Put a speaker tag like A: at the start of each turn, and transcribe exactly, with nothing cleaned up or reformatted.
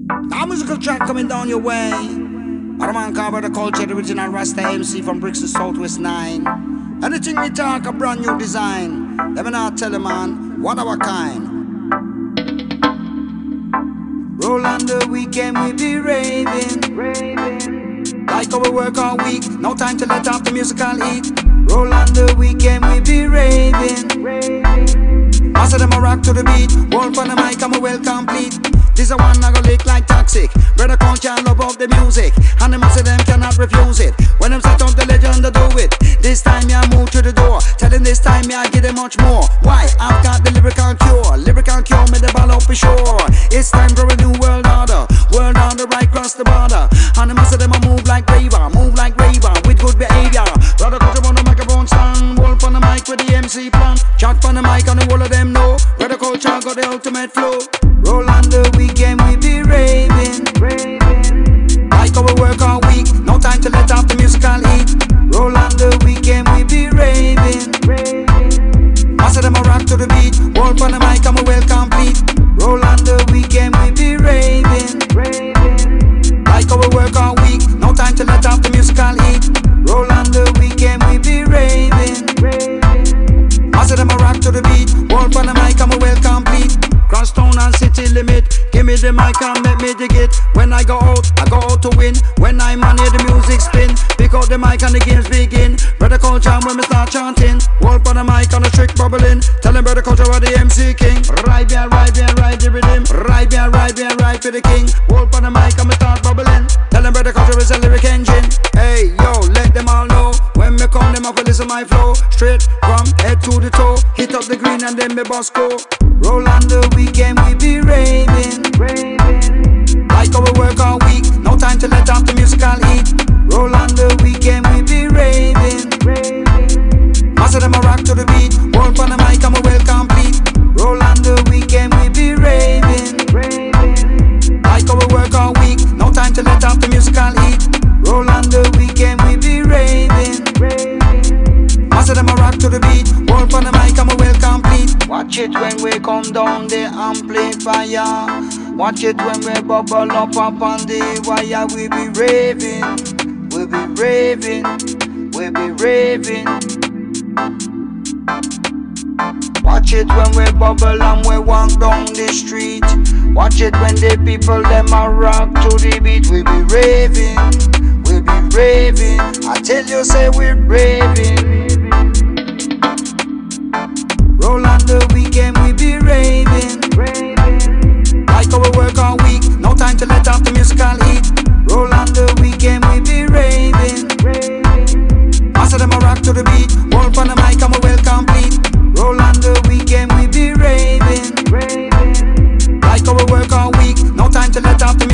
A: Now musical track coming down your way. A man called the culture, the original Rasta M C from Brixton Southwest nine. Anything we talk, a brand new design. Let me not tell a man, one of a kind. Roll on the weekend, we be raving, raving. Like how we work all week, no time to let off the musical heat. Roll on the weekend, we be raving, raving. Most of them a rock to the beat, hold on the mic, I'm a well complete. This a one I go lick like toxic. Brother can't can't love up the music, and the most of them cannot refuse it. When them set up the legend to do it, this time me I move to the door. Tell them this time me I give them much more. Why? I've got the lyrical cure, lyrical cure, me the ball up for sure. It's time for a new world order, world order right across the border. And the most of them I move like raver, move like raver with good behavior. Brother cut up on the microphone stand, wolf on the mic with the M C plan. Chat on the mic and the whole of them know. Brother culture got the ultimate flow. Roll on the weekend, we be raving, raving. Like how we work all week, no time to let off the musical heat. Roll on the weekend, we be raving, raving. Most of them a rock to the beat, wolf on the mic, I'm a well complete. Roll on the weekend, we be raving, raving. Like how we work all week, no time to let off the musical heat. Roll on the weekend, we be raving, raving. Most of them a rock to the beat, wolf on the mic, I'm a well complete. Cross town and city limit, give me the mic and make me dig it. When I go out, I go out to win. When I'm on here, the music spin. Pick up the mic and the games begin. Brother culture when we start chanting. Wolf on the mic and the trick bubbling. Tell them brother culture what the M C king. Right there, right there, right the rhythm. Right there, right there, right for the king. Wolf on the mic and we start bubbling. Tell them brother culture is a lyric engine. Hey yo, let them all know. When me come, them have to listen my flow. Straight from head to the toe. Hit up the green and then me boss go. Roll on the weekend, we be raving, raving. Like how we work all week, no time to let off the musical heat. Roll on the weekend, we be raving, raving. Most of them a rock to the beat, wolf on the mic, I'm a well complete. Roll on the weekend, we be raving, raving. Like how we work all week, no time to let off the musical heat. Roll on the weekend, we be raving, raving. Most of them a rock to the beat, wolf on the mic, I'm a well complete. Watch it when we come down the amplifier. Watch it when we bubble up up on the wire. We be raving, we be raving, we be raving. Watch it when we bubble and we walk down the street. Watch it when the people them a rock to the beat. We be raving, we be raving. I tell you say we raving. Roll on the weekend, we be raving, raving. Like how we work all week, no time to let off the musical heat. Roll on the weekend, we be raving, raving. Most of them a rock to the beat, wolf on the mic, I'm a well complete. Roll on the weekend, we be raving, raving. Like how we work all week, no time to let off the musical heat.